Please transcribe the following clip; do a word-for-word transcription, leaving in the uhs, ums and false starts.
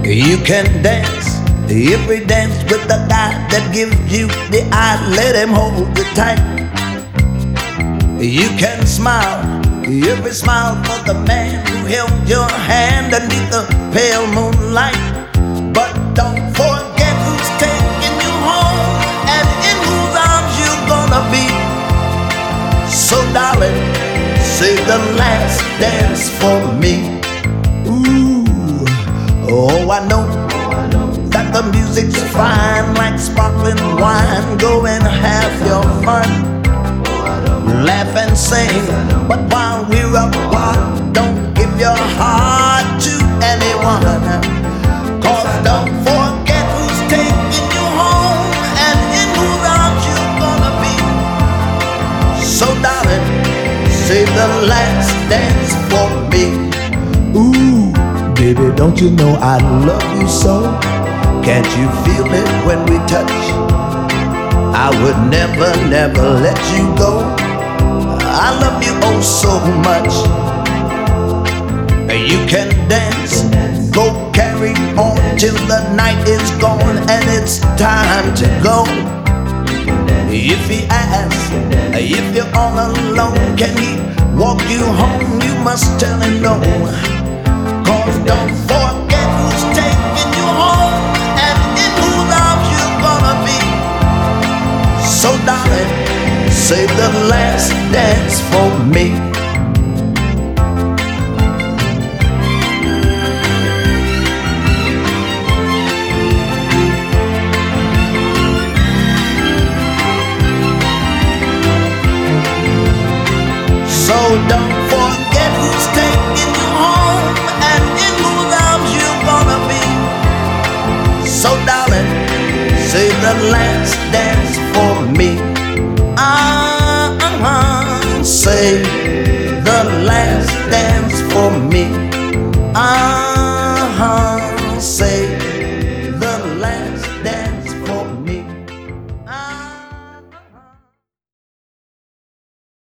You can dance, every dance with the guy that gives you the eye, let him hold you tight. You can smile, every smile for the man who held your hand underneath the pale moonlight. But don't forget who's taking you home and in whose arms you're gonna be. So darling, save the last dance for me. Oh, I know that the music's fine like sparkling wine. Go and have your fun, laugh and sing. But while we're apart, don't give your heart to anyone. Cause don't forget who's taking you home and in whose arms you're gonna be. So darling, save the last dance for me. Ooh, baby, don't you know I love you so? Can't you feel it when we touch? I would never, never let you go. I love you oh so much. You can dance, go carry on till the night is gone and it's time to go. If he asks, if you're all alone, can he walk you home? You must tell him no. Cause don't forget who's taking you home and in whose arms you're gonna be. So darling, save the last dance for me. So don't forget who's taking you home and in whose arms you're gonna be. So darling, save the last dance for me. Uh-huh, save the last dance for me. Uh-huh, save the last dance.